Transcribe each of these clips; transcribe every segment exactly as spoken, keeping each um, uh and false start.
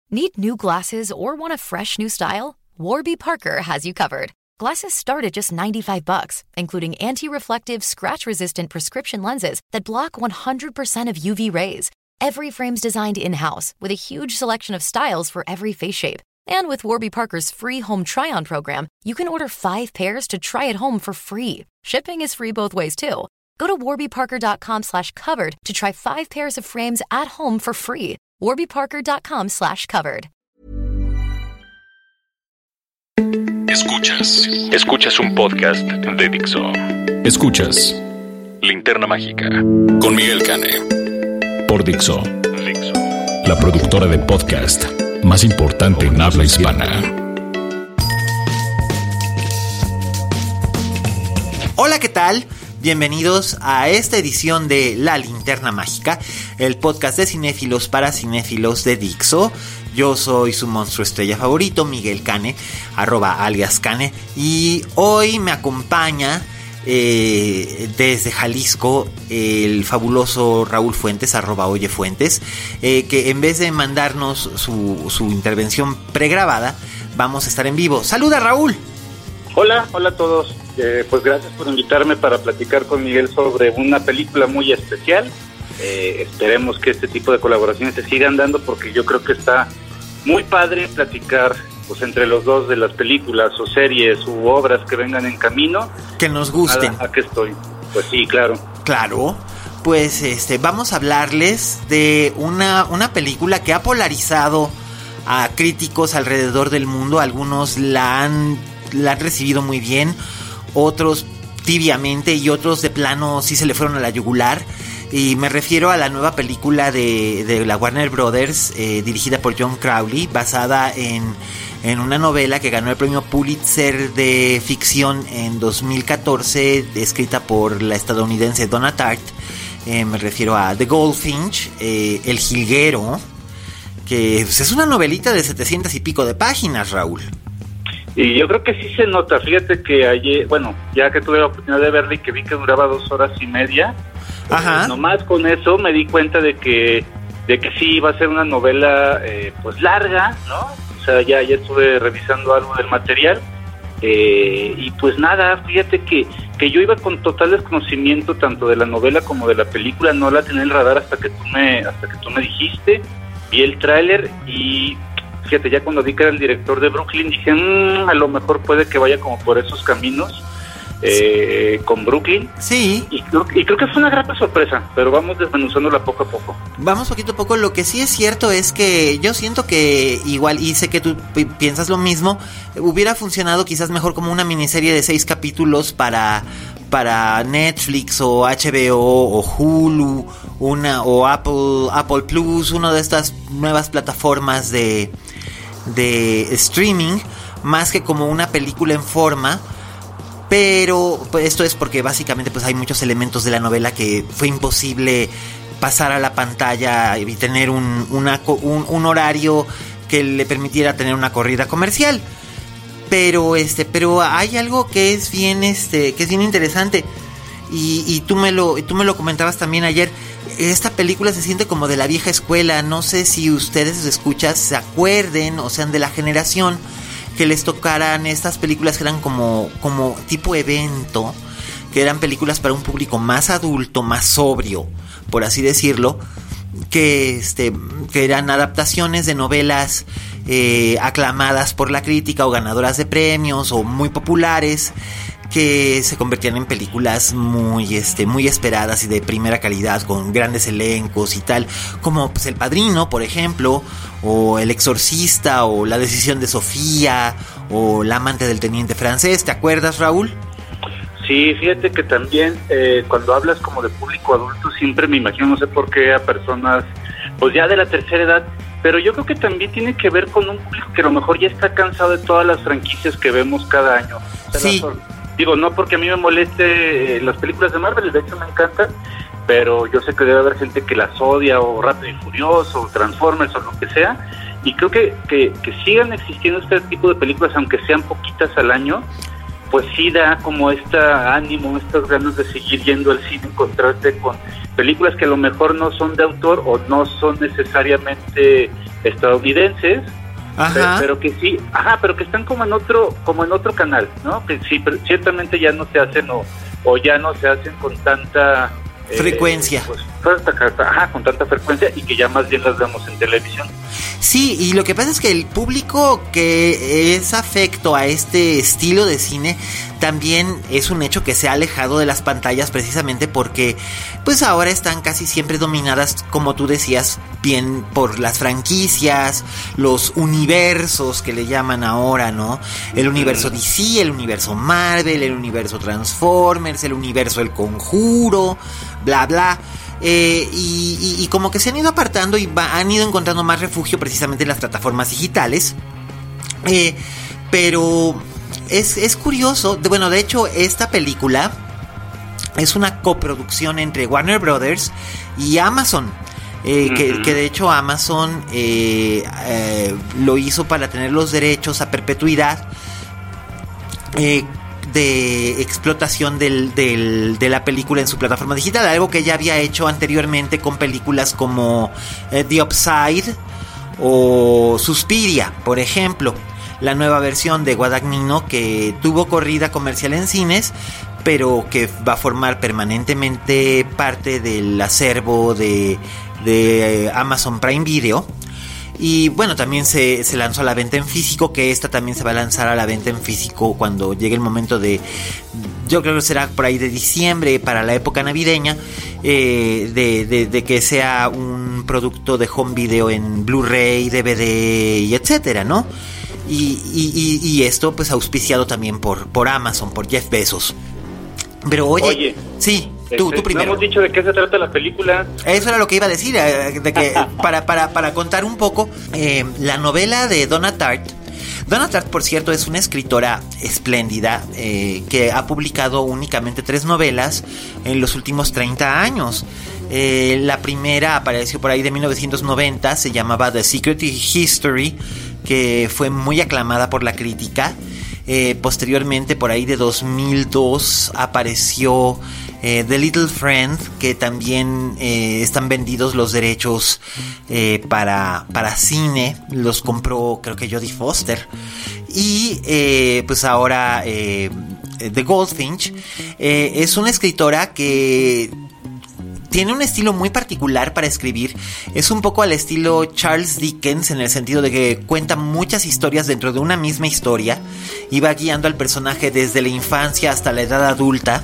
Need new glasses or want a fresh new style? Warby Parker has you covered. Glasses start at just ninety-five bucks, including anti-reflective, scratch-resistant prescription lenses that block one hundred percent of U V rays. Every frame's designed in-house with a huge selection of styles for every face shape. And with Warby Parker's free home try-on program, you can order five pairs to try at home for free. Shipping is free both ways, too. Go to warbyparker.com slash covered to try five pairs of frames at home for free. warbyparker.com slash covered. Escuchas. Escuchas un podcast de Dixo. Escuchas Linterna Mágica con Miguel Cane por Dixo, Dixo, la productora de podcast más importante en habla hispana. Hola, ¿qué tal? Bienvenidos a esta edición de La Linterna Mágica, el podcast de cinéfilos para cinéfilos de Dixo. Yo soy su monstruo estrella favorito, Miguel Cane, arroba alias Cane, y hoy me acompaña eh, desde Jalisco el fabuloso Raúl Fuentes, arroba Oye Fuentes, eh, que en vez de mandarnos su, su intervención pregrabada, vamos a estar en vivo. ¡Saluda, Raúl! Hola, hola a todos. Eh, pues gracias por invitarme para platicar con Miguel sobre una película muy especial. Eh, esperemos que este tipo de colaboraciones se sigan dando porque yo creo que está muy padre platicar pues entre los dos de las películas o series u obras que vengan en camino. Que nos gusten. ¿A, a qué estoy? Pues sí, claro. Claro. Pues este, vamos a hablarles de una, una película que ha polarizado a críticos alrededor del mundo. Algunos la han, la han recibido muy bien, otros tibiamente y otros de plano sí se le fueron a la yugular. Y me refiero a la nueva película de, de la Warner Brothers, eh, dirigida por John Crowley, basada en, en una novela que ganó el premio Pulitzer de ficción en dos mil catorce, escrita por la estadounidense Donna Tartt. Eh, me refiero a The Goldfinch, eh, El Jilguero, que pues, es una novelita de setecientas y pico de páginas, Raúl. Y yo creo que sí se nota. Fíjate que ayer, bueno, ya que tuve la oportunidad de verla y que vi que duraba dos horas y media, Ajá. Eh, nomás con eso me di cuenta de que de que sí iba a ser una novela eh, pues larga, ¿no? O sea, ya, ya estuve revisando algo del material eh, y pues nada, fíjate que, que yo iba con total desconocimiento tanto de la novela como de la película, no la tenía en el radar hasta que tú me, hasta que tú me dijiste, vi el tráiler y fíjate, ya cuando vi que era el director de Brooklyn dije, mmm, a lo mejor puede que vaya como por esos caminos. Eh, con Brooklyn. Sí. Y creo, y creo que fue una grata sorpresa, pero vamos desmenuzándola poco a poco. Vamos poquito a poco. Lo que sí es cierto es que yo siento que igual, y sé que tú p- piensas lo mismo, hubiera funcionado quizás mejor como una miniserie de seis capítulos para, para Netflix o H B O o Hulu, una o Apple, Apple Plus, una de estas nuevas plataformas de, de streaming, más que como una película en forma. Pero pues, esto es porque básicamente pues hay muchos elementos de la novela que fue imposible pasar a la pantalla y tener un, una, un, un horario que le permitiera tener una corrida comercial. Pero este, pero hay algo que es bien este, que es bien interesante. Y, y tú me lo, tú me lo comentabas también ayer. Esta película se siente como de la vieja escuela. No sé si ustedes escuchas se acuerden o sean de la generación que les tocaran estas películas que eran como, como tipo evento, que eran películas para un público más adulto, más sobrio, por así decirlo, que este que eran adaptaciones de novelas eh, aclamadas por la crítica o ganadoras de premios o muy populares, que se convertían en películas muy este muy esperadas y de primera calidad, con grandes elencos y tal, como pues El Padrino, por ejemplo, o El Exorcista, o La Decisión de Sofía, o La Amante del Teniente Francés. ¿Te acuerdas, Raúl? Sí, fíjate que también eh, cuando hablas como de público adulto siempre me imagino, no sé por qué, a personas pues ya de la tercera edad, pero yo creo que también tiene que ver con un público que a lo mejor ya está cansado de todas las franquicias que vemos cada año. O sea, sí. Las, digo, no porque a mí me moleste eh, las películas de Marvel, de hecho me encantan, pero yo sé que debe haber gente que las odia, o Rápido y Furioso, o Transformers, o lo que sea, y creo que, que, que sigan existiendo este tipo de películas, aunque sean poquitas al año, pues sí da como este ánimo, estas ganas de seguir yendo al cine, encontrarte con películas que a lo mejor no son de autor o no son necesariamente estadounidenses, Ajá. pero, pero que sí, ajá, pero que están como en otro, como en otro canal, ¿no? Que sí, pero ciertamente ya no se hacen o, o ya no se hacen con tanta eh, frecuencia. Pues, ajá, con tanta frecuencia y que ya más bien las vemos en televisión. Sí, y lo que pasa es que el público que es afecto a este estilo de cine también es un hecho que se ha alejado de las pantallas precisamente porque pues ahora están casi siempre dominadas, como tú decías, bien por las franquicias, los universos que le llaman ahora, ¿no? El universo D C, el universo Marvel, el universo Transformers, el universo El Conjuro, bla bla. Eh, y, y, y como que se han ido apartando y va, han ido encontrando más refugio precisamente en las plataformas digitales. Eh, pero es, es curioso, de, bueno, de hecho esta película es una coproducción entre Warner Brothers y Amazon. Eh, uh-huh. que, que de hecho Amazon eh, eh, lo hizo para tener los derechos a perpetuidad eh, de explotación del, del, de la película en su plataforma digital, algo que ya había hecho anteriormente con películas como eh, The Upside o Suspiria, por ejemplo, la nueva versión de Guadagnino que tuvo corrida comercial en cines, pero que va a formar permanentemente parte del acervo de, de Amazon Prime Video. Y bueno, también se, se lanzó a la venta en físico, que esta también se va a lanzar a la venta en físico cuando llegue el momento de, yo creo que será por ahí de diciembre, para la época navideña, eh, de, de, de que sea un producto de home video en Blu-ray, D V D y etcétera, ¿no? Y, y, y, y esto pues auspiciado también por, por Amazon, por Jeff Bezos. Pero oye, oye sí. Tú, tú primero. No hemos dicho de qué se trata la película. Eso era lo que iba a decir, de que para, para, para contar un poco, eh, la novela de Donna Tartt. Donna Tartt, por cierto, es una escritora espléndida eh, que ha publicado únicamente tres novelas en los últimos treinta años. Eh, la primera apareció por ahí de mil novecientos noventa, se llamaba The Secret History, que fue muy aclamada por la crítica. Eh, posteriormente, por ahí de dos mil dos, apareció eh, The Little Friend, que también eh, están vendidos los derechos eh, para, para cine. Los compró, creo que Jodie Foster. Y eh, pues ahora eh, The Goldfinch eh, es una escritora que tiene un estilo muy particular para escribir. Es un poco al estilo Charles Dickens, en el sentido de que cuenta muchas historias dentro de una misma historia y va guiando al personaje desde la infancia hasta la edad adulta,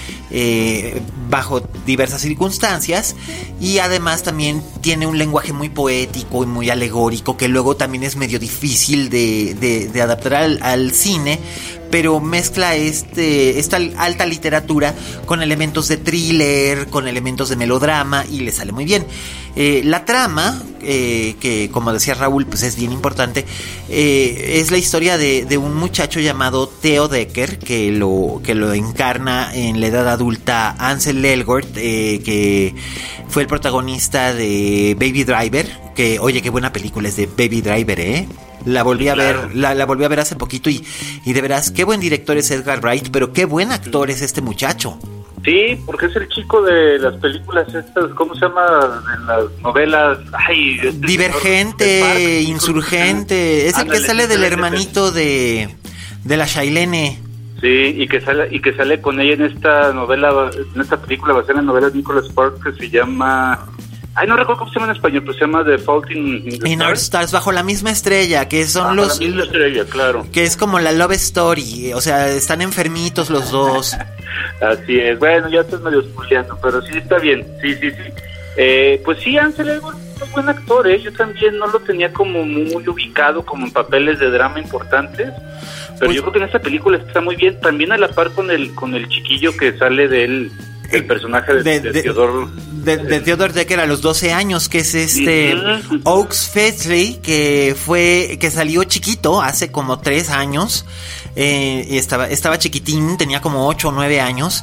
eh, bajo diversas circunstancias. Y además también tiene un lenguaje muy poético y muy alegórico, que luego también es medio difícil de, de, de adaptar al, al cine, pero mezcla este, esta alta literatura con elementos de thriller, con elementos de melodrama, y le sale muy bien. Eh, la trama, eh, que como decía Raúl, pues es bien importante, eh, es la historia de, de un muchacho llamado Theo Decker, que lo, que lo encarna en la edad adulta Ansel Elgort, eh, que fue el protagonista de Baby Driver, que oye, qué buena película es de Baby Driver, ¿eh? La volví a claro. ver, la, la volví a ver hace poquito y, y de veras, qué buen director es Edgar Wright, pero qué buen actor es este muchacho. Sí, porque es el chico de las películas estas, ¿cómo se llama? En las novelas, ay, este Divergente, Parque, Insurgente, es el ándale, que sale del excelente. hermanito de, de la Shailene. Sí, y que sale y que sale con ella en esta novela, en esta película basada en la novela de Nicholas Sparks, que se llama... Ay, no recuerdo cómo se llama en español, pero se llama The Fault in, in the In Our Stars. Stars, bajo la misma estrella, que son Ah, los... la misma estrella, claro. Que es como la love story, o sea, están enfermitos los dos. Así es, bueno, ya estás medio spoileando, pero sí está bien, sí, sí, sí. Eh, pues sí, Ansel Elgort es un buen actor, ¿eh? Yo también no lo tenía como muy ubicado como en papeles de drama importantes, pero pues, yo creo que en esta película está muy bien, también a la par con el con el chiquillo que sale de él, el personaje de, de, de, de Theodore... De, de Theodore Decker a los doce años, que es este uh-huh. Oakes Fesley, que fue que salió chiquito hace como tres años, eh, estaba estaba chiquitín, tenía como ocho o nueve años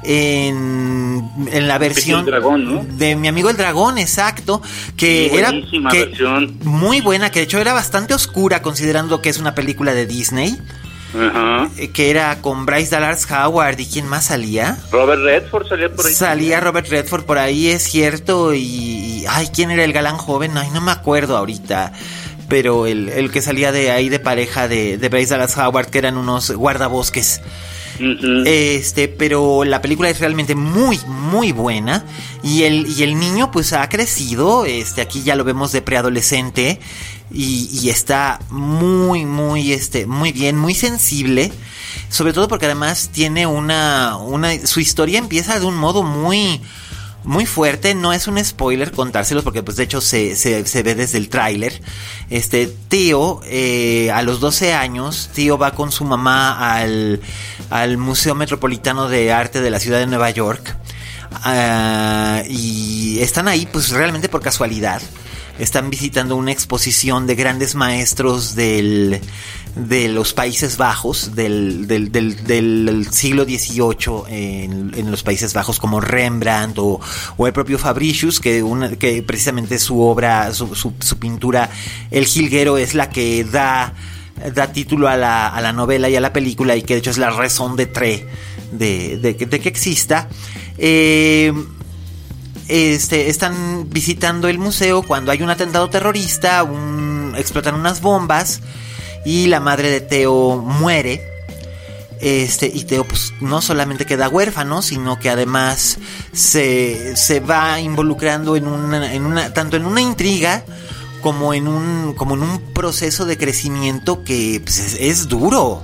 en, en la versión dragón, ¿no? de Mi Amigo el Dragón, exacto, que sí, era que, versión. muy buena, que de hecho era bastante oscura considerando que es una película de Disney. Ajá. Que era con Bryce Dallas Howard. ¿Y quién más salía? Robert Redford salía por ahí. Salía Robert Redford por ahí, es cierto. Y, y ay, ¿quién era el galán joven? Ay, no me acuerdo ahorita. Pero el, el que salía de ahí de pareja de, de Bryce Dallas Howard, que eran unos guardabosques. Uh-huh. Este, pero la película es realmente muy, muy buena. Y el, y el niño pues ha crecido. Este, aquí ya lo vemos de preadolescente. Y, y está muy, muy, este, muy bien, muy sensible. Sobre todo porque además tiene una, una, su historia empieza de un modo muy, muy fuerte. No es un spoiler contárselos porque pues de hecho se, se, se ve desde el tráiler. Este, Theo, eh, a los doce años, Theo va con su mamá al, al Museo Metropolitano de Arte de la ciudad de Nueva York. Uh, y están ahí pues realmente por casualidad. Están visitando una exposición de grandes maestros del, de los Países Bajos, del, del, del, del siglo dieciocho en, en los Países Bajos, como Rembrandt o, o el propio Fabricius, que, una, que precisamente su obra, su, su, su pintura, El Jilguero, es la que da, da título a la, a la novela y a la película, y que de hecho es la raison d'être de, de, de, de que exista. Eh... Este, están visitando el museo cuando hay un atentado terrorista, un, explotan unas bombas y la madre de Theo muere. Este, y Theo pues no solamente queda huérfano, sino que además se, se va involucrando en una, en una, tanto en una intriga como en un, como en un proceso de crecimiento que pues, es, es duro.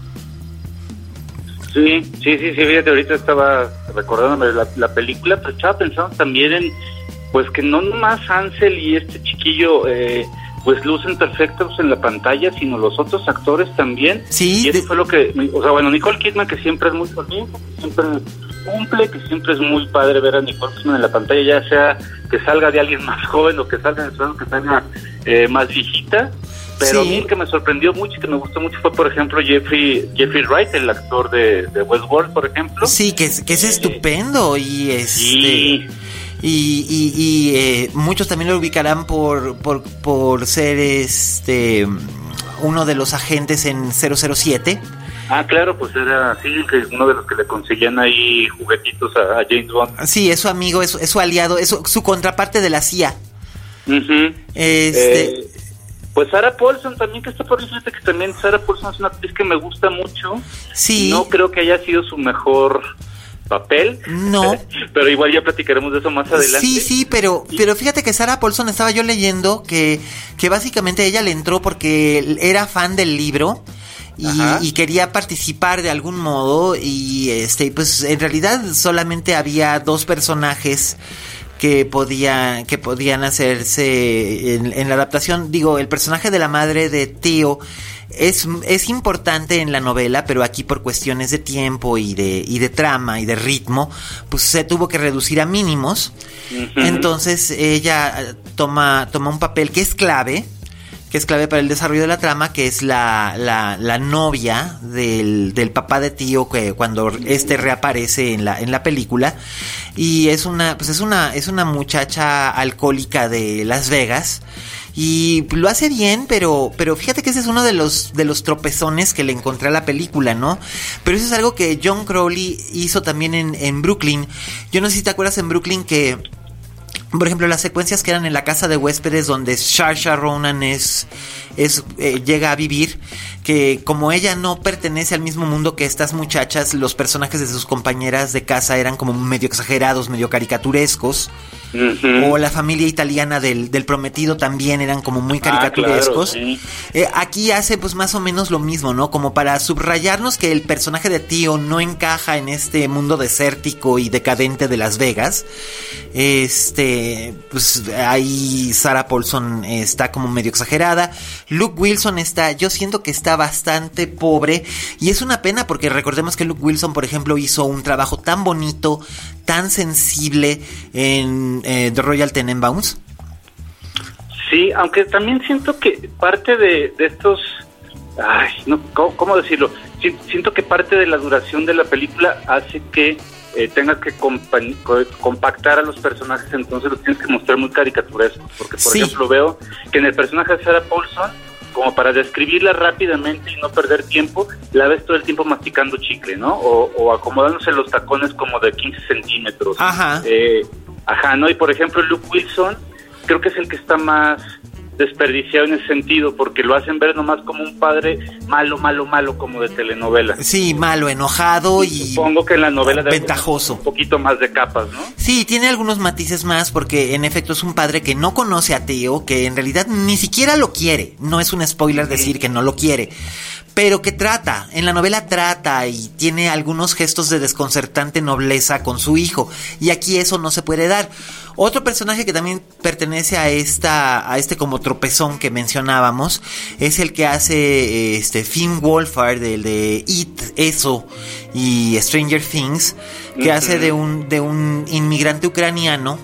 Sí, sí, sí, sí, fíjate, ahorita estaba recordándome la, la película, pero estaba pensando también en, pues que no nomás Ansel y este chiquillo, eh, pues lucen perfectos en la pantalla, sino los otros actores también. Sí. Y eso de... fue lo que, o sea, bueno, Nicole Kidman, que siempre es muy bonita, que siempre cumple, que siempre es muy padre ver a Nicole Kidman en la pantalla, ya sea que salga de alguien más joven o que salga de que salga eh, más viejita. Pero sí. A mí el que me sorprendió mucho y que me gustó mucho fue, por ejemplo, Jeffrey Jeffrey Wright, el actor de, de Westworld, por ejemplo. Sí, que es, que es estupendo y este sí. y, y, y eh, muchos también lo ubicarán por, por, por ser este uno de los agentes en cero cero siete. Ah, claro, pues era así, que uno de los que le conseguían ahí juguetitos a, a James Bond. Sí, es su amigo, es, es su aliado, es su, su contraparte de la C I A. Uh-huh. Este... Eh... Pues Sarah Paulson también, que está por ahí, fíjate que también Sarah Paulson es una actriz que me gusta mucho. Sí. No creo que haya sido su mejor papel. No. Pero igual ya platicaremos de eso más adelante. Sí, sí, pero, pero fíjate que Sarah Paulson, estaba yo leyendo que, que básicamente ella le entró porque era fan del libro. Y, y quería participar de algún modo. Y este, pues en realidad solamente había dos personajes que podía, que podían hacerse en, en la adaptación. Digo, el personaje de la madre de Theo es, es importante en la novela, pero aquí por cuestiones de tiempo y de, y de trama y de ritmo, pues se tuvo que reducir a mínimos. Uh-huh. Entonces ella toma, toma un papel que es clave, que es clave para el desarrollo de la trama, que es la, la, la novia del, del papá de Theo, que cuando este reaparece en la, en la película. Y es una, pues es una, es una muchacha alcohólica de Las Vegas. Y lo hace bien, pero, pero fíjate que ese es uno de los, de los tropezones que le encontré a la película, ¿no? Pero eso es algo que John Crowley hizo también en, en Brooklyn. Yo no sé si te acuerdas en Brooklyn que, por ejemplo, las secuencias que eran en la casa de huéspedes donde Saoirse Ronan es, es eh, llega a vivir, que como ella no pertenece al mismo mundo que estas muchachas, los personajes de sus compañeras de casa eran como medio exagerados, medio caricaturescos. Uh-huh. O la familia italiana del, del prometido también eran como muy caricaturescos. Ah, claro, sí. eh, aquí hace pues más o menos lo mismo, ¿no? Como para subrayarnos que el personaje de Theo no encaja en este mundo desértico y decadente de Las Vegas. Este, pues ahí Sarah Paulson está como medio exagerada. Luke Wilson está, yo siento que está bastante pobre, y es una pena porque recordemos que Luke Wilson, por ejemplo, hizo un trabajo tan bonito, tan sensible en eh, The Royal Tenenbaums. Sí, aunque también siento que parte de, de estos, ay, no, ¿cómo, cómo decirlo? Siento que parte de la duración de la película hace que eh, tengas que compa- compactar a los personajes, entonces los tienes que mostrar muy caricaturescos, porque por sí. ejemplo veo que en el personaje de Sarah Paulson, como como para describirla rápidamente y no perder tiempo, la ves todo el tiempo masticando chicle, ¿no? O, o acomodándose los tacones como de quince centímetros. Ajá. Eh, ajá, ¿no? Y por ejemplo, Luke Wilson, creo que es el que está más desperdiciado en ese sentido, porque lo hacen ver nomás como un padre malo, malo, malo, como de telenovela. Sí, malo, enojado y... Supongo que en la novela debe ventajoso. un poquito más de capas, ¿no? Sí, tiene algunos matices más, porque en efecto es un padre que no conoce a Theo, que en realidad ni siquiera lo quiere. No es un spoiler decir que no lo quiere, pero que trata, en la novela trata y tiene algunos gestos de desconcertante nobleza con su hijo, y aquí eso no se puede dar. Otro personaje que también pertenece a esta a este como tropezón que mencionábamos es el que hace este Finn Wolfhard, del de It, Eso y Stranger Things, que uh-huh. hace de un de un inmigrante ucraniano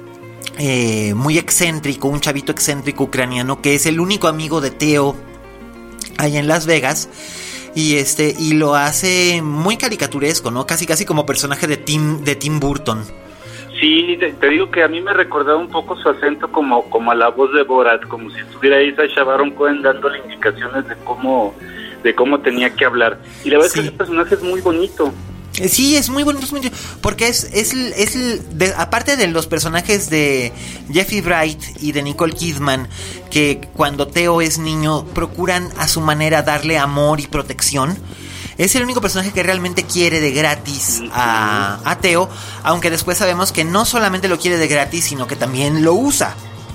eh, muy excéntrico, un chavito excéntrico ucraniano que es el único amigo de Theo allá en Las Vegas. Y este y lo hace muy caricaturesco, ¿no? Casi casi como personaje de Tim de Tim Burton. Sí, te, te digo que a mí me recordaba un poco su acento como como a la voz de Borat, como si estuviera ahí Sacha Baron Cohen dándole indicaciones de cómo de cómo tenía que hablar. Y la verdad sí. es que ese personaje es muy bonito. Sí, es muy bonito, es muy bonito, porque es es es de, aparte de los personajes de Jeffrey Wright y de Nicole Kidman, que cuando Theo es niño procuran a su manera darle amor y protección. Es el único personaje que realmente quiere de gratis a, a Theo, aunque después sabemos que no solamente lo quiere de gratis, sino que también lo usa.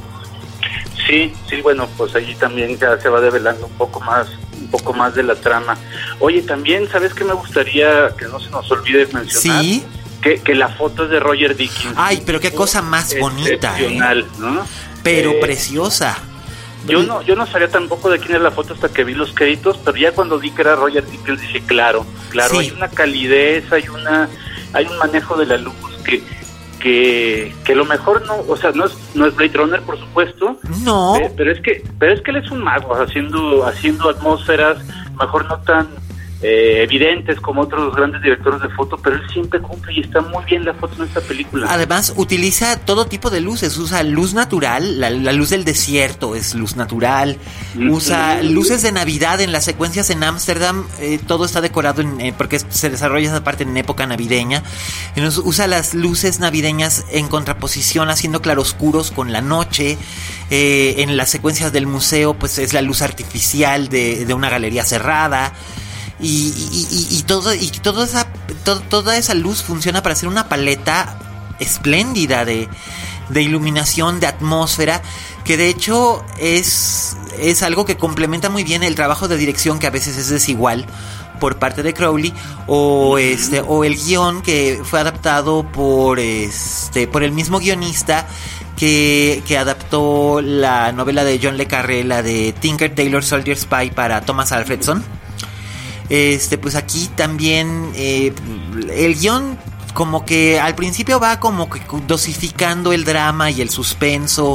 Sí, sí, bueno, pues allí también ya se va develando un poco más, un poco más de la trama. Oye, también, ¿sabes qué me gustaría que no se nos olvide mencionar? Sí. Que, que la foto es de Roger Dickens. Ay, pero qué cosa más bonita, excepcional, ¿eh? ¿no? Pero eh, preciosa. Yo no, yo no sabía tampoco de quién era la foto hasta que vi los créditos, pero ya cuando vi que era Roger Dickens dije, claro, claro, sí. Hay una calidez, hay una, hay un manejo de la luz que, que, que lo mejor no, o sea, no es, no es Blade Runner, por supuesto, no, eh, pero es que, pero es que él es un mago haciendo, haciendo atmósferas, mejor no tan eh, evidentes como otros grandes directores de foto, pero él siempre cumple y está muy bien la foto en esta película. Además utiliza todo tipo de luces, usa luz natural, la, la luz del desierto es luz natural, mm-hmm. usa luces de Navidad en las secuencias en Ámsterdam, eh, todo está decorado en, eh, porque se desarrolla esa parte en época navideña. Entonces usa las luces navideñas en contraposición, haciendo claroscuros con la noche. Eh, en las secuencias del museo pues es la luz artificial de, de una galería cerrada. Y, y, y, y todo y toda esa to, toda esa luz funciona para hacer una paleta espléndida de, de iluminación, de atmósfera, que de hecho es es algo que complementa muy bien el trabajo de dirección, que a veces es desigual por parte de Crowley, o este o el guión que fue adaptado por este por el mismo guionista que, que adaptó la novela de John le Carré, la de Tinker Tailor Soldier Spy, para Thomas Alfredson. Este, pues aquí también eh, el guión como que al principio va como que dosificando el drama y el suspenso.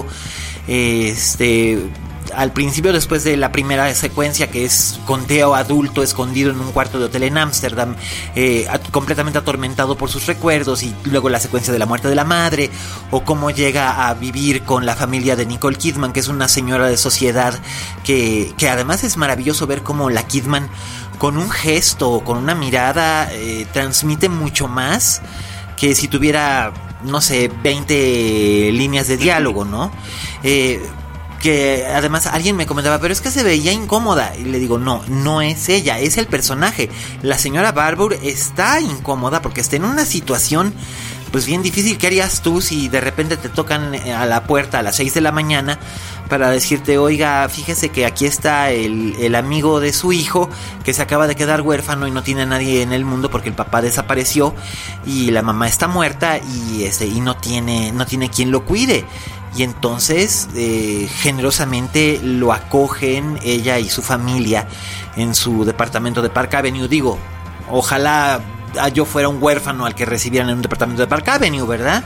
Este, al principio, después de la primera secuencia, que es con Theo adulto escondido en un cuarto de hotel en Ámsterdam, eh, completamente atormentado por sus recuerdos, y luego la secuencia de la muerte de la madre, o cómo llega a vivir con la familia de Nicole Kidman, que es una señora de sociedad, que, que además es maravilloso ver cómo la Kidman, con un gesto, con una mirada, eh, transmite mucho más que si tuviera, no sé, veinte líneas de diálogo, ¿no? Eh, que además alguien me comentaba, pero es que se veía incómoda, y le digo, no, no es ella, es el personaje. La señora Barbour está incómoda porque está en una situación pues bien difícil. ¿Qué harías tú si de repente te tocan a la puerta a las seis de la mañana para decirte, oiga, fíjese que aquí está el, el amigo de su hijo que se acaba de quedar huérfano y no tiene a nadie en el mundo porque el papá desapareció y la mamá está muerta y este y no tiene no tiene quien lo cuide? Y entonces eh, generosamente lo acogen ella y su familia en su departamento de Park Avenue. Digo, ojalá yo fuera un huérfano al que recibieran en un departamento de Park Avenue, ¿verdad?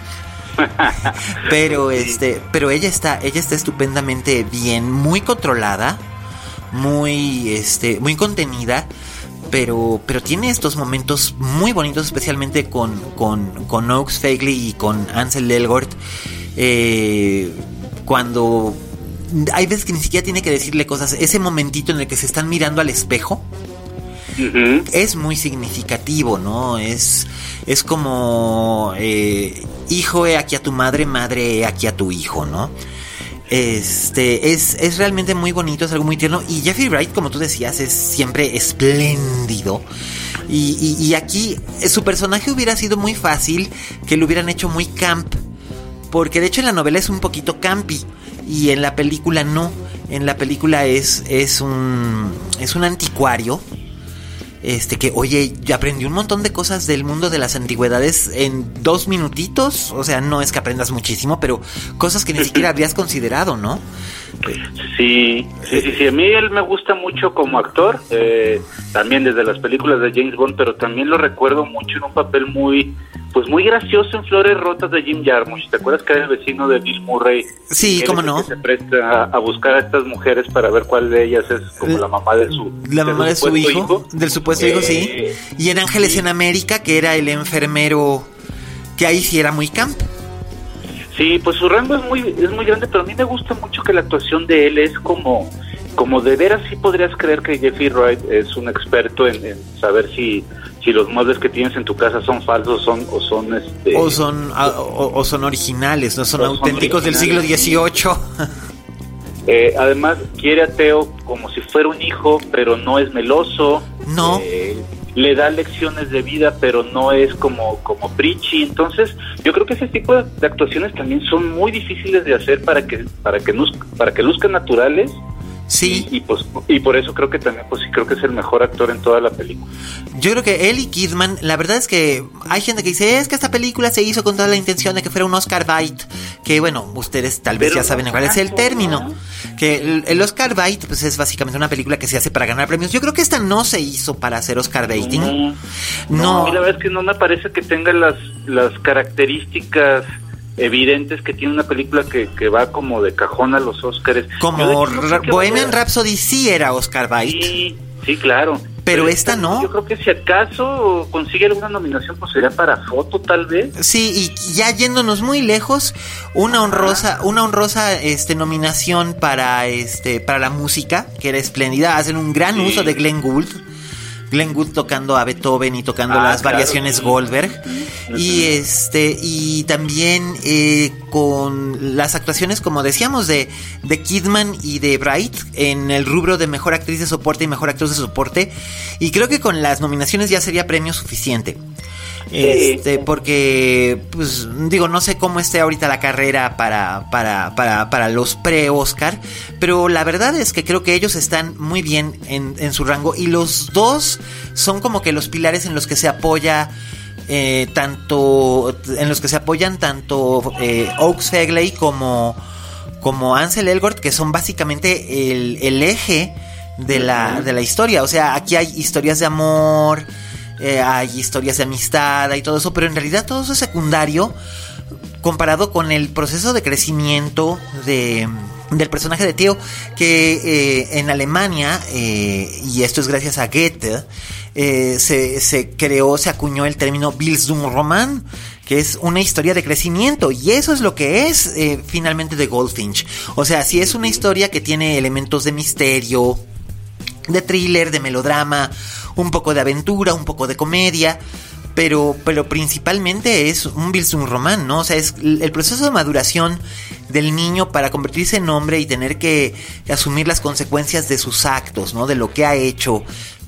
Pero este, pero ella está, ella está estupendamente bien, muy controlada, muy este, muy contenida, pero, pero tiene estos momentos muy bonitos, especialmente con, con, con Oakes Fagley y con Ansel Elgort, eh, cuando hay veces que ni siquiera tiene que decirle cosas. Ese momentito en el que se están mirando al espejo uh-huh. es muy significativo, ¿no? Es, es como eh, hijo, he aquí a tu madre, madre, he aquí a tu hijo, ¿no? Este es, es realmente muy bonito, es algo muy tierno. Y Jeffrey Wright, como tú decías, es siempre espléndido. Y, y, y aquí su personaje hubiera sido muy fácil que lo hubieran hecho muy camp, porque de hecho en la novela es un poquito campy y en la película no. En la película es, es un es un anticuario. Este que, oye, ya aprendí un montón de cosas del mundo de las antigüedades en dos minutitos. O sea, no es que aprendas muchísimo, pero cosas que ni siquiera habrías considerado, ¿no? Sí, sí, sí, sí. A mí él me gusta mucho como actor, eh, también desde las películas de James Bond, pero también lo recuerdo mucho en un papel muy, pues muy gracioso en Flores Rotas de Jim Jarmusch. ¿Te acuerdas que era el vecino de Bill Murray? Sí, cómo no. Que se presta a, a buscar a estas mujeres para ver cuál de ellas es como la mamá de su la mamá de su, de su hijo, hijo, del supuesto eh, hijo, sí. Y en Ángeles sí. en América, que era el enfermero, que ahí sí era muy camp. Sí, pues su rango es muy es muy grande, pero a mí me gusta mucho que la actuación de él es como como de veras sí podrías creer que Jeffrey Wright es un experto en, en saber si si los muebles que tienes en tu casa son falsos son o son este o son o, o son originales, no son auténticos son del siglo dieciocho. Eh, además quiere a Theo como si fuera un hijo, pero no es meloso. No. Eh, le da lecciones de vida, pero no es como como preachy. Entonces, yo creo que ese tipo de, de actuaciones también son muy difíciles de hacer para que para que luz, para que luzcan naturales. Sí. Y, y pues y por eso creo que también pues sí creo que es el mejor actor en toda la película. Yo creo que él y Kidman, la verdad es que hay gente que dice, es que esta película se hizo con toda la intención de que fuera un Oscar bait, que bueno, ustedes tal vez Pero ya saben no cuál es el término, ¿no? Que el, el Oscar bait pues es básicamente una película que se hace para ganar premios. Yo creo que esta no se hizo para hacer Oscar baiting. No. No, no. Y la verdad es que no me parece que tenga las las características evidentes que tiene una película que, que va como de cajón a los Oscars. Como no sé Bohemian Rhapsody sí era Oscar bait. Sí, sí, claro. Pero, pero esta no. Yo creo que si acaso consigue alguna nominación, pues sería para foto, tal vez. Sí, y ya yéndonos muy lejos, una honrosa, ah. una honrosa este nominación para este para la música, que era espléndida. Hacen un gran sí. uso de Glenn Gould. Glenn Gould tocando a Beethoven y tocando ah, las claro, variaciones sí. Goldberg. Uh-huh. Y este y también eh, con las actuaciones, como decíamos, de, de Kidman y de Bright en el rubro de mejor actriz de soporte y mejor actor de soporte. Y creo que con las nominaciones ya sería premio suficiente. Este, porque, pues, digo, no sé cómo esté ahorita la carrera para, para, para, para los pre-Oscar, pero la verdad es que creo que ellos están muy bien en, en su rango, y los dos son como que los pilares en los que se apoya, eh, tanto, en los que se apoyan tanto eh, Oakes Fegley como, como Ansel Elgort, que son básicamente el, el eje de la, de la historia. O sea, aquí hay historias de amor, Eh, hay historias de amistad y todo eso, pero en realidad todo eso es secundario comparado con el proceso de crecimiento de, del personaje de Theo, que eh, en Alemania, eh, y esto es gracias a Goethe, eh, se, se creó, se acuñó el término Bildungsroman, que es una historia de crecimiento, y eso es lo que es eh, finalmente de Goldfinch. O sea, si es una historia que tiene elementos de misterio, de thriller, de melodrama, un poco de aventura, un poco de comedia, pero pero principalmente es un Bildungsroman, ¿no? O sea, es el proceso de maduración del niño para convertirse en hombre y tener que asumir las consecuencias de sus actos, ¿no? De lo que ha hecho,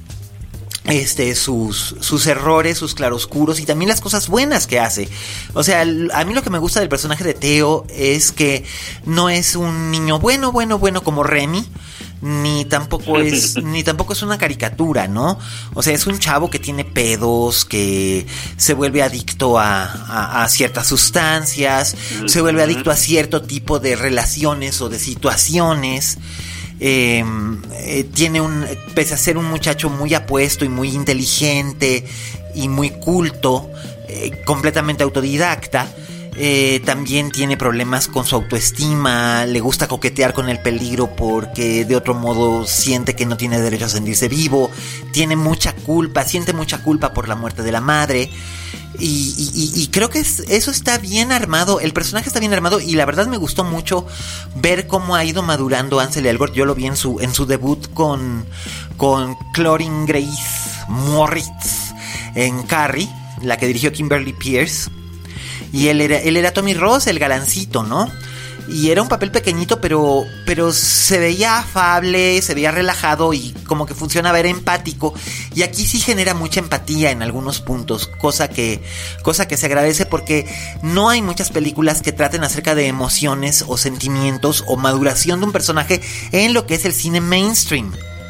este sus sus errores, sus claroscuros y también las cosas buenas que hace. O sea, a mí lo que me gusta del personaje de Theo es que no es un niño bueno, bueno, bueno como Remy, ni tampoco es ni tampoco es una caricatura, ¿no? O sea, es un chavo que tiene pedos, que se vuelve adicto a, a, a ciertas sustancias, se vuelve adicto a cierto tipo de relaciones o de situaciones. Eh, eh, tiene un, pese a ser un muchacho muy apuesto y muy inteligente y muy culto, eh, completamente autodidacta, Eh, también tiene problemas con su autoestima, le gusta coquetear con el peligro porque de otro modo siente que no tiene derecho a sentirse vivo, tiene mucha culpa, siente mucha culpa por la muerte de la madre, Y, y, y creo que es, eso está bien armado, el personaje está bien armado y la verdad me gustó mucho ver cómo ha ido madurando Ansel Elgort. Yo lo vi en su, en su debut con, con Clorin Grace Moritz en Carrie, la que dirigió Kimberly Pierce. Y él era, él era Tommy Ross, el galancito, ¿no? Y era un papel pequeñito, pero, pero se veía afable, se veía relajado y como que funcionaba, era empático. Y aquí sí genera mucha empatía en algunos puntos, cosa que, cosa que se agradece porque no hay muchas películas que traten acerca de emociones o sentimientos o maduración de un personaje en lo que es el cine mainstream.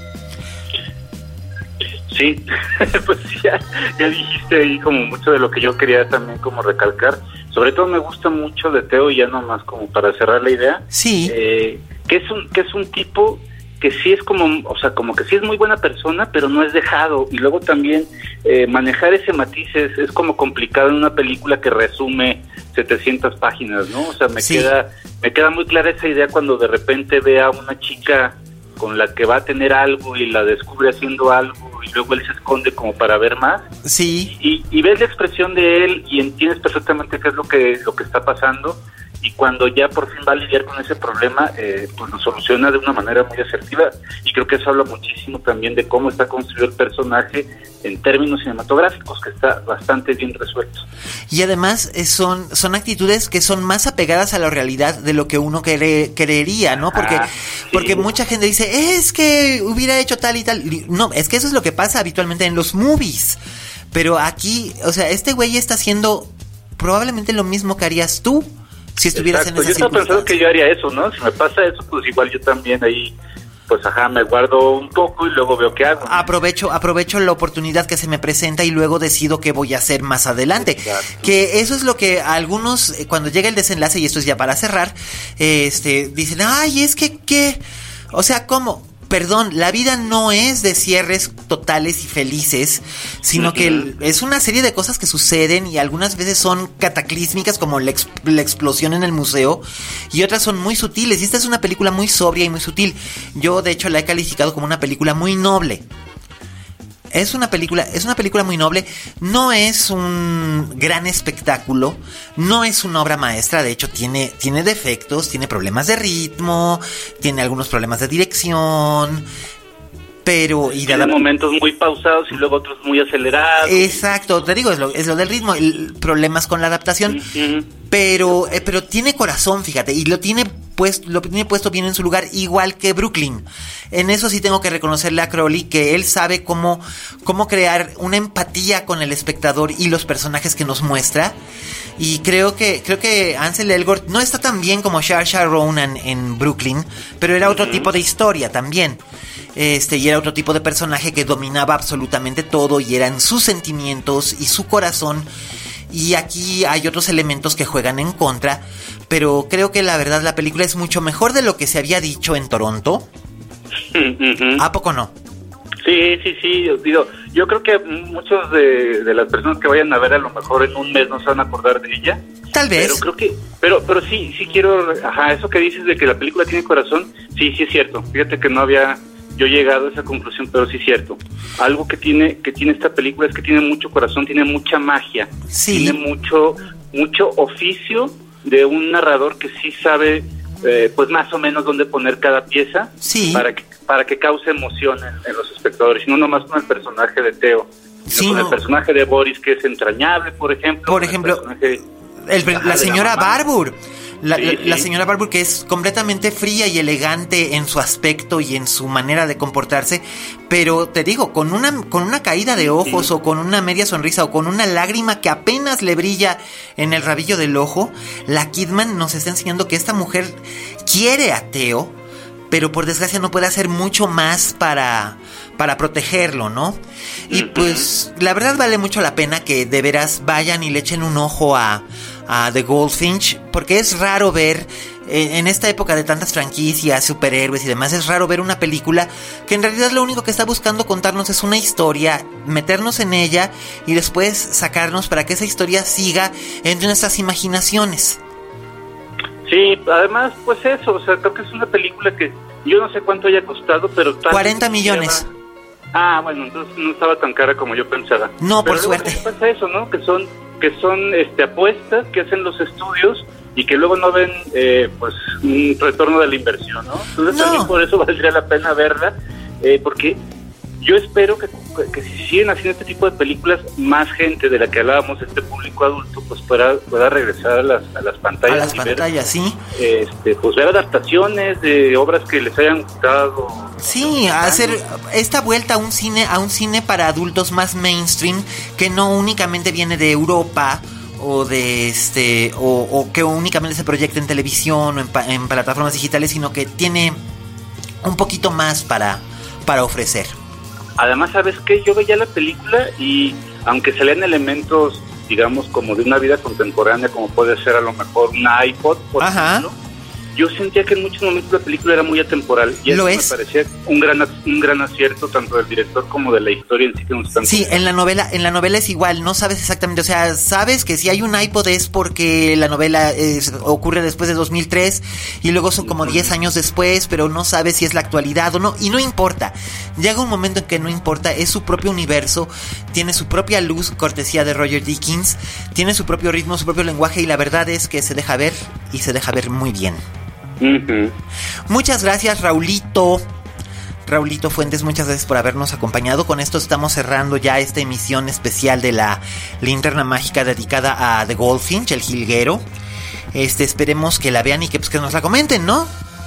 Sí, pues ya, ya dijiste ahí como mucho de lo que yo quería también como recalcar. Sobre todo me gusta mucho de Theo, ya nomás como para cerrar la idea. Sí. Eh, que es un que es un tipo que sí es como, o sea, como que sí es muy buena persona, pero no es dejado. Y luego también eh, manejar ese matiz es, es como complicado en una película que resume setecientas páginas, ¿no? O sea, me sí. queda me queda muy clara esa idea cuando de repente ve a una chica con la que va a tener algo y la descubre haciendo algo y luego él se esconde como para ver más. Sí. Y, y ves la expresión de él y entiendes perfectamente qué es lo que lo que está pasando, y cuando ya por fin va a lidiar con ese problema, eh, pues lo soluciona de una manera muy asertiva, y creo que eso habla muchísimo también de cómo está construido el personaje en términos cinematográficos, que está bastante bien resuelto. Y además eh, son, son actitudes que son más apegadas a la realidad de lo que uno quere, creería, ¿no? Porque, ah, sí. porque mucha gente dice, es que hubiera hecho tal y tal. No, es que eso es lo que pasa habitualmente en los movies. Pero aquí, o sea, este güey está haciendo probablemente lo mismo que harías tú si estuvieras Exacto. en esa circunstancia. Yo estaba pensando que yo haría eso, ¿no? Si me pasa eso, pues igual yo también ahí, pues ajá, me guardo un poco y luego veo qué hago, ¿no? Aprovecho, aprovecho la oportunidad que se me presenta y luego decido qué voy a hacer más adelante. Exacto. Que eso es lo que algunos, cuando llega el desenlace, y esto es ya para cerrar, este, dicen, ay, es que, ¿qué? O sea, ¿cómo? Perdón, la vida no es de cierres totales y felices, sino uh-huh. que es una serie de cosas que suceden y algunas veces son cataclísmicas, como la, ex- la explosión en el museo, y otras son muy sutiles, y esta es una película muy sobria y muy sutil. Yo de hecho la he calificado como una película muy noble. Es una película, es una película muy noble, no es un gran espectáculo, no es una obra maestra, de hecho tiene, tiene defectos, tiene problemas de ritmo, tiene algunos problemas de dirección, pero... y tiene momentos muy pausados y luego otros muy acelerados. Exacto, te digo, es lo, es lo del ritmo, el, problemas con la adaptación, uh-huh. pero, eh, pero tiene corazón, fíjate, y lo tiene pues lo tiene puesto bien en su lugar, igual que Brooklyn. En eso sí tengo que reconocerle a Crowley que él sabe cómo, cómo crear una empatía con el espectador y los personajes que nos muestra. Y creo que creo que Ansel Elgort no está tan bien como Saoirse Ronan en Brooklyn, pero era otro uh-huh. tipo de historia también. Este, y era otro tipo de personaje que dominaba absolutamente todo y eran sus sentimientos y su corazón. Y aquí hay otros elementos que juegan en contra, pero creo que la verdad la película es mucho mejor de lo que se había dicho en Toronto. Uh-huh. ¿A poco no? Sí, sí, sí, digo, yo creo que muchos de, de las personas que vayan a ver a lo mejor en un mes no se van a acordar de ella. Tal vez. Pero creo que, pero, pero sí, sí quiero, ajá, eso que dices de que la película tiene corazón, sí, sí es cierto. Fíjate que no había yo llegado a esa conclusión, pero sí es cierto. Algo que tiene, que tiene esta película es que tiene mucho corazón, tiene mucha magia, sí. tiene mucho, mucho oficio de un narrador que sí sabe, eh, pues más o menos dónde poner cada pieza, sí. para que para que cause emoción en, en los espectadores, y no nomás con el personaje de Theo, sino sí, con no. el personaje de Boris, que es entrañable, por ejemplo. Por ejemplo, el el, la señora la Barbour. La, sí, la, sí. la señora Barbour, que es completamente fría y elegante en su aspecto y en su manera de comportarse, pero te digo, con una con una caída de ojos, sí. o con una media sonrisa, o con una lágrima que apenas le brilla en el rabillo del ojo, la Kidman nos está enseñando que esta mujer quiere a Theo, pero por desgracia no puede hacer mucho más para, para protegerlo, ¿no? Y pues la verdad vale mucho la pena que de veras vayan y le echen un ojo a, a The Goldfinch, porque es raro ver, eh, en esta época de tantas franquicias, superhéroes y demás, es raro ver una película que en realidad lo único que está buscando contarnos es una historia, meternos en ella y después sacarnos para que esa historia siga entre nuestras imaginaciones. Sí, además, pues eso, o sea, creo que es una película que yo no sé cuánto haya costado, pero... cuarenta millones. Ah, bueno, entonces no estaba tan cara como yo pensaba. No, pero por suerte. Pasa eso, ¿no? Que son que son este, apuestas que hacen los estudios y que luego no ven eh, pues un retorno de la inversión, ¿no? Entonces no. También por eso valdría la pena verla, eh, porque yo espero que, que si siguen haciendo este tipo de películas, más gente de la que hablábamos, este público adulto, pues pueda, pueda regresar a las, a las pantallas. A las pantallas, ver, sí. Este, pues ver adaptaciones de obras que les hayan gustado. Sí, hacer esta vuelta a un cine, a un cine para adultos más mainstream, que no únicamente viene de Europa o de este o, o que únicamente se proyecta en televisión o en, en plataformas digitales, sino que tiene un poquito más para, para ofrecer. Además, ¿sabes qué? Yo veía la película y aunque salían elementos, digamos, como de una vida contemporánea, como puede ser a lo mejor una iPod, por Ajá. ejemplo, yo sentía que en muchos momentos la película era muy atemporal y eso ¿Lo me es? parecía un gran un gran acierto tanto del director como de la historia en sí que nos están Sí, contando. en la novela, en la novela es igual, no sabes exactamente, o sea, sabes que si hay un iPod es porque la novela es, ocurre después de dos mil tres y luego son como diez años después, pero no sabes si es la actualidad o no, y no importa. Llega un momento en que no importa, es su propio universo, tiene su propia luz, cortesía de Roger Deakins, tiene su propio ritmo, su propio lenguaje, y la verdad es que se deja ver y se deja ver muy bien. Uh-huh. Muchas gracias, Raulito. Raulito Fuentes, muchas gracias por habernos acompañado. Con esto estamos cerrando ya esta emisión especial de la Linterna Mágica dedicada a The Goldfinch, el jilguero. Este, esperemos que la vean y que, pues, que nos la comenten, ¿no?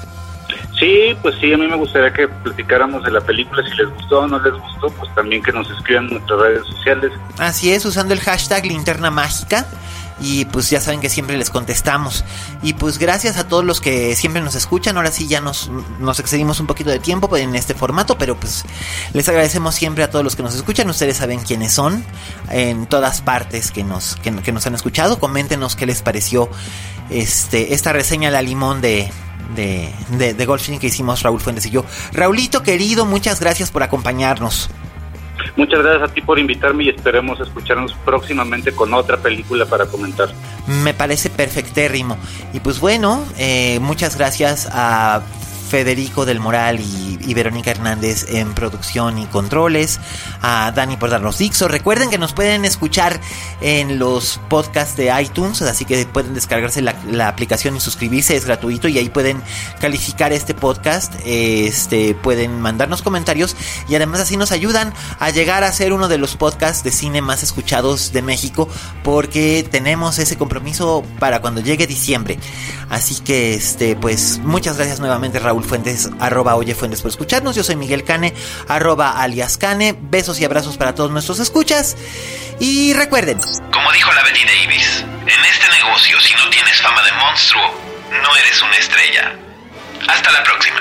Sí, pues sí, a mí me gustaría que platicáramos de la película, si les gustó o no les gustó, pues también que nos escriban en nuestras redes sociales. Así es, usando el hashtag Linterna Mágica. Y pues ya saben que siempre les contestamos. Y pues gracias a todos los que siempre nos escuchan. Ahora sí ya nos, nos excedimos un poquito de tiempo en este formato, pero pues les agradecemos siempre a todos los que nos escuchan. Ustedes saben quiénes son en todas partes que nos, que, que nos han escuchado. Coméntenos qué les pareció este esta reseña a la limón de de, de, de Goldfinch que hicimos Raúl Fuentes y yo. Raulito querido, muchas gracias por acompañarnos. Muchas gracias a ti por invitarme y esperemos escucharnos próximamente con otra película para comentar. Me parece perfectérrimo. Y pues bueno, eh, muchas gracias a Federico del Moral y, y Verónica Hernández en producción y controles, a Dani por darnos Dixo. Recuerden que nos pueden escuchar en los podcasts de iTunes, así que pueden descargarse la, la aplicación y suscribirse, es gratuito, y ahí pueden calificar este podcast, este pueden mandarnos comentarios y además así nos ayudan a llegar a ser uno de los podcasts de cine más escuchados de México, porque tenemos ese compromiso para cuando llegue diciembre. Así que este pues muchas gracias nuevamente, Raúl Fuentes, arroba Oye Fuentes, por escucharnos. Yo soy Miguel Cane, arroba alias Cane. Besos y abrazos para todos nuestros escuchas. Y recuerden, como dijo la Betty Davis, en este negocio, si no tienes fama de monstruo, no eres una estrella. Hasta la próxima.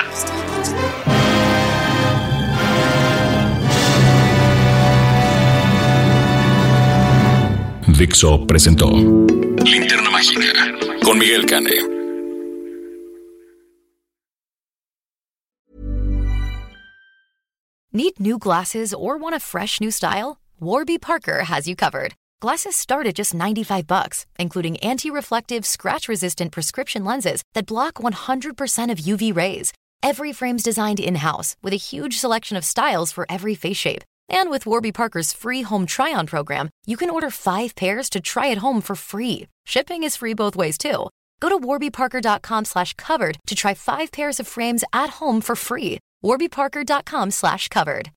Dixo presentó Linterna Mágica con Miguel Cane. Need new glasses or want a fresh new style? Warby Parker has you covered. Glasses start at just ninety-five bucks, including anti-reflective, scratch-resistant prescription lenses that block one hundred percent of U V rays. Every frame's designed in-house with a huge selection of styles for every face shape. And with Warby Parker's free home try-on program, you can order five pairs to try at home for free. Shipping is free both ways, too. Go to warbyparker.com slash covered to try five pairs of frames at home for free. warbyparker.com slash covered.